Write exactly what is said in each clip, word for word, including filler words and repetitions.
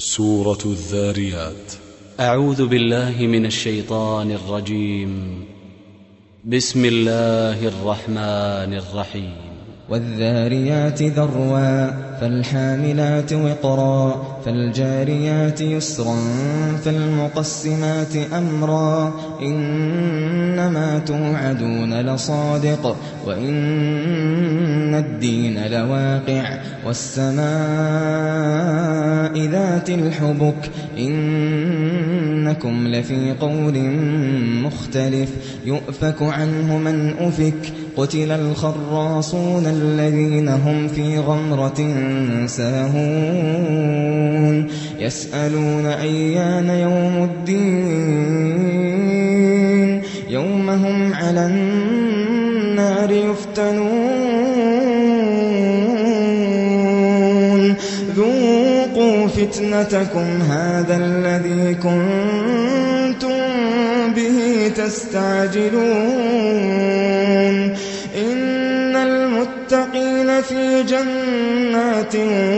سورة الذاريات. أعوذ بالله من الشيطان الرجيم. بسم الله الرحمن الرحيم. والذاريات ذروا فالحاملات وقرا فالجاريات يسرا فالمقسمات أمرا إنما توعدون لصادق وإن الدين لواقع والسماء ذات الحبك إنكم لفي قول مختلف يؤفك عنه من أفك قتل الخراصون الذين هم في غمرة ساهون يسألون أيان يوم الدين يوم هم على النار يفتنون ذوقوا فتنتكم هذا الذي كنتم به تستعجلون إن المتقين في جنات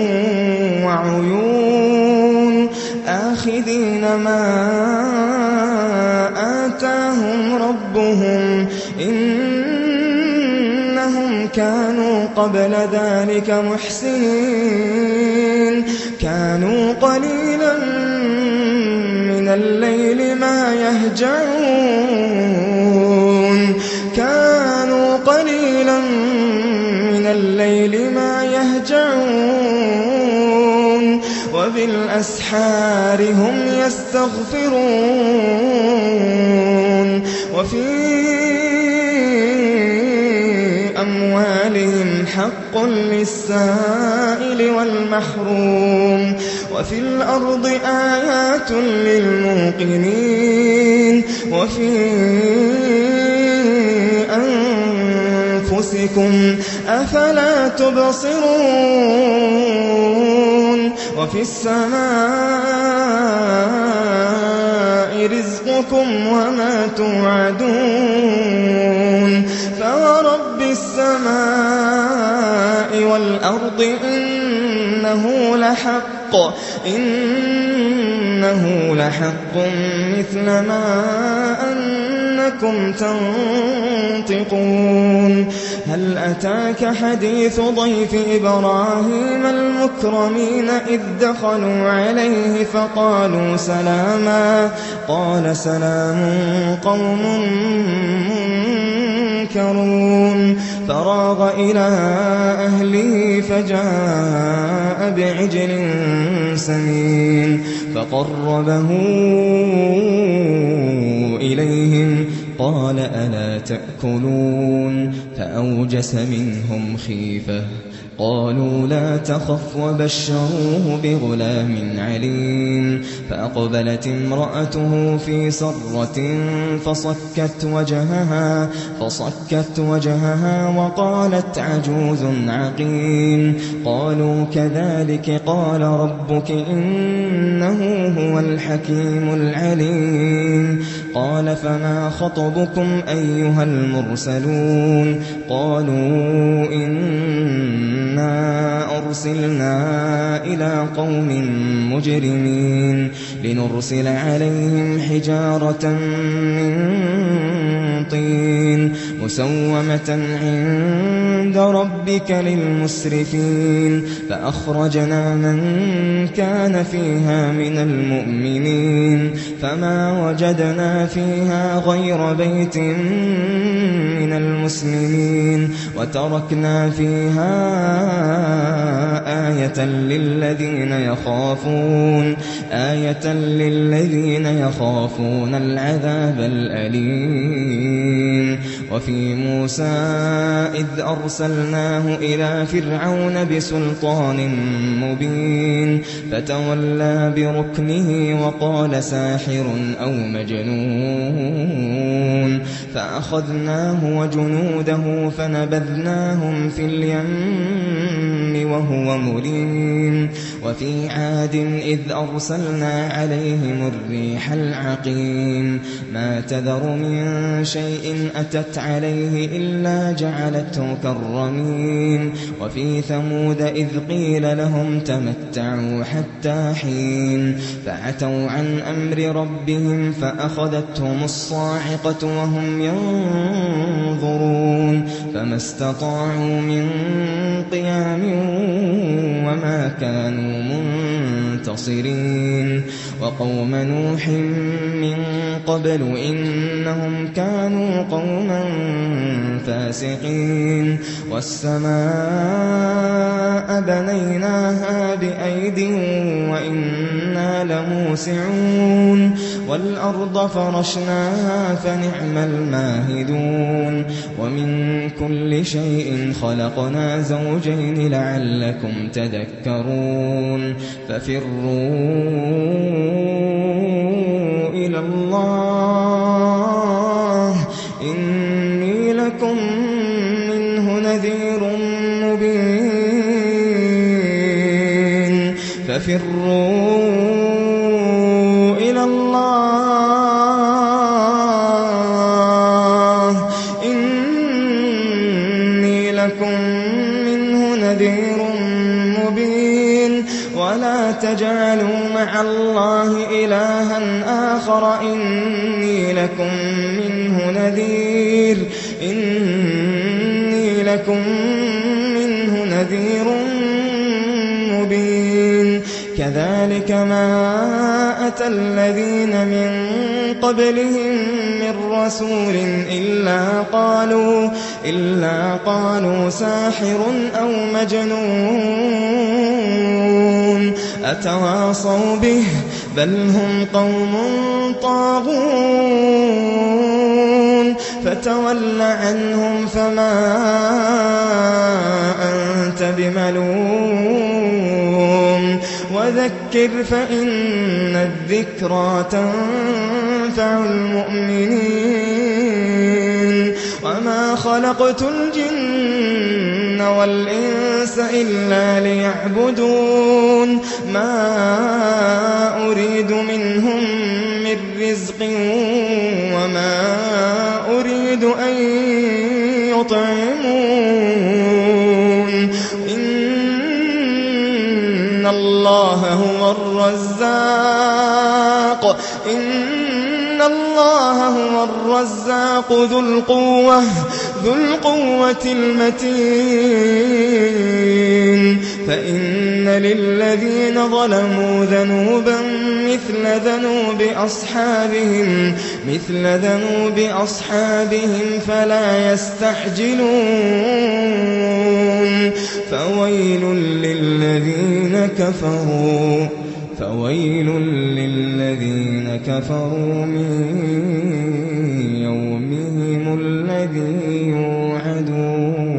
وعيون آخذين ما آتاهم ربهم إنهم كانوا قبل ذلك محسنين كانوا قليلا من الليل ما يهجعون كانوا قليلا من الليل ما يهجعون وبالأسحار هم يستغفرون وفي أموالهم حق للسائل والمحروم وفي الأرض آيات للموقنين وفي أنفسكم أفلا تبصرون وفي السماء رزقكم وما توعدون فورب السماء والأرض إنه لحق إنه لحق مثل ما أنكم تنطقون هل أتاك حديث ضيف إبراهيم المكرمين إذ دخلوا عليه فقالوا سلاما قال سلام قوم منكرون فراغ إلى أهله فجاء بعجل سمين فقربه إليهم قال ألا تأكلون فأوجس منهم خيفة قالوا لا تخف وبشروه بغلام عليم فأقبلت امرأته في صرة فصكت وجهها فصكت وجهها وقالت عجوز عقيم قالوا كذلك قال ربك إنه هو الحكيم العليم قال فما خطبكم أيها المرسلون قالوا إنا أرسلنا إلى قوم مجرمين لنرسل عليهم حجارة من طين مسومة عند ربك للمسرفين فأخرجنا من كان فيها من المؤمنين فما وجدنا فيها غير بيت من المسلمين وتركنا فيها آية للذين يخافون آية للذين يخافون العذاب الأليم وفي موسى إذ أرسلناه إلى فرعون بسلطان مبين فتولى بركنه وقال ساحر أو مجنون فأخذناه وجنوده فنبذناهم في اليم وهو مليم وفي عاد إذ أرسلنا عليهم الريح العقيم ما تذر من شيء أتت عليه إلا جعلته كالرميم وفي ثمود إذ قيل لهم تمتعوا حتى حين فعتوا عن أمر ربهم فأخذتهم الصاعقة وهم ينظرون فما استطاعوا من قيام وما كانوا منتصرين وقوم نوح من قبل إنهم كانوا قوما فاسقين والسماء بنيناها بأيد وإنا لموسعون والأرض فرشناها فنعم الماهدون ومن كل شيء خلقنا زوجين لعلكم تذكرون ففروا إلى الله إني لكم منه نذير مبين ففروا إلى الله إني لكم منه نذير مبين ولا تجعلوا مع الله إلها آخر إني لكم منه نذير إني لكم منه نذير مبين كذلك ما أتى الذين من قبلهم من رسول إلا قالوا إلا قالوا ساحر أو مجنون أتواصوا به بل هم قوم طاغون فتول عنهم فما أنت بملوم وذكر فإن الذكرى تنفع المؤمنين وما خلقت الجن والإنس إلا ليعبدون ما أريد منهم من رزق وما أريد أن يطعمون إن الله هو الرزاق إن الله هو الرزاق ذو القوة ذو القوة المتين فإن للذين ظلموا ذنوبا مثل ذنوب أصحابهم مثل ذنوب أصحابهم فلا يستعجلون فويل للذين كفروا فويل للذين كفروا من يومهم الذي يوعدون